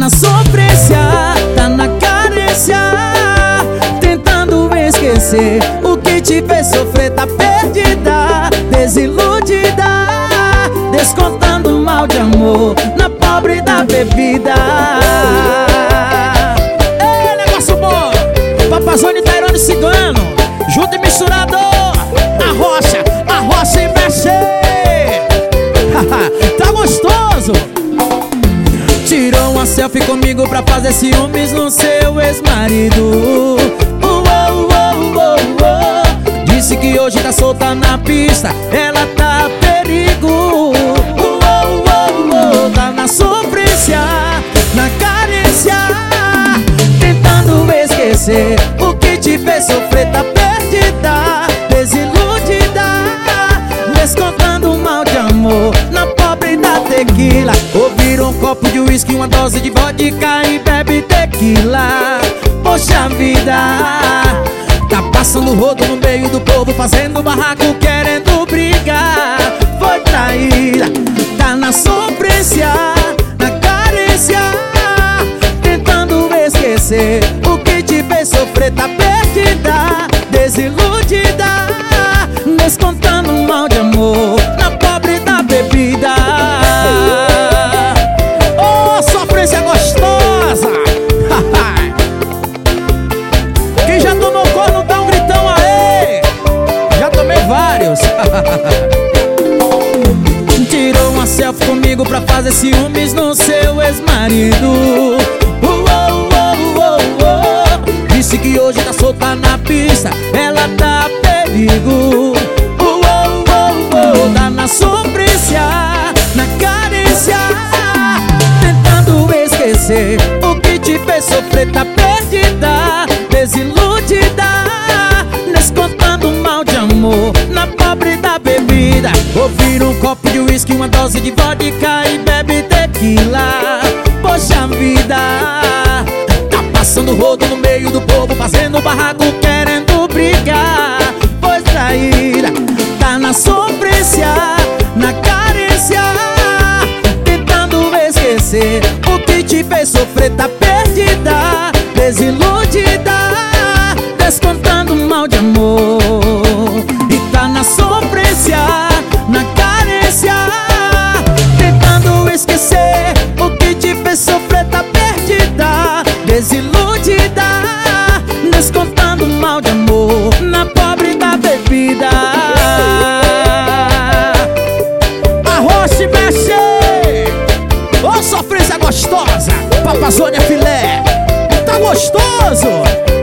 na sofrência, tá na carência, tentando esquecer o que te fez sofrer. Tá perdida, desiludida, descontando mal de amor na pobre da bebida. Ei, negócio bom! Papazone, Tairone, Cigano, junto e misturado, a roça e mexer. Tá gostoso? Tirou uma selfie comigo pra fazer ciúmes no seu ex-marido. Disse que hoje tá solta na pista, ela tá a perigo. Tá na sofrência, na carência, tentando esquecer o que te fez sofrer. Tá perdida, desiludida, descontando mal de amor na pobre da tequila. Ouvir um copo de uísque, uma dose de vodka e bebe tequila. Poxa vida, tá passando rodo no meio do povo, fazendo barraco, querendo brigar. Foi traída, tá na sofrência, na carência, tentando esquecer o que te fez sofrer. Tá perdida, desiludida, descontando mal de amor na pobre da bebida. Oh, sofrência gostosa! Quem já tomou corno, dá um gritão aí! Já tomei vários. Tirou uma selfie comigo pra fazer ciúmes no seu ex-marido. Disse que hoje tá solta na pista, ela tá a perigo. Tá na sofrência, na carência, tentando esquecer o que te fez sofrer. Tá perdida, desiludida, descontando mal de amor na pobre da bebida. Ouvir um copo de uísque, uma dose de vodka e bebe tequila. Poxa vida, tá passando rodo no meio do povo, fazendo barraco, querendo brigar. Pois traída, tá na sofrência, na carência, tentando esquecer o que te fez sofrer. Tá perdida, desiludida, descontando mal de amor. E tá na sofrência, na carência, tentando esquecer o que te fez sofrer. Tá perdida, desiludida, descontando mal de amor na pobre da bebida. Arrocha e mexe! Ô, sofrência gostosa, Papazone é filé. Tá gostoso?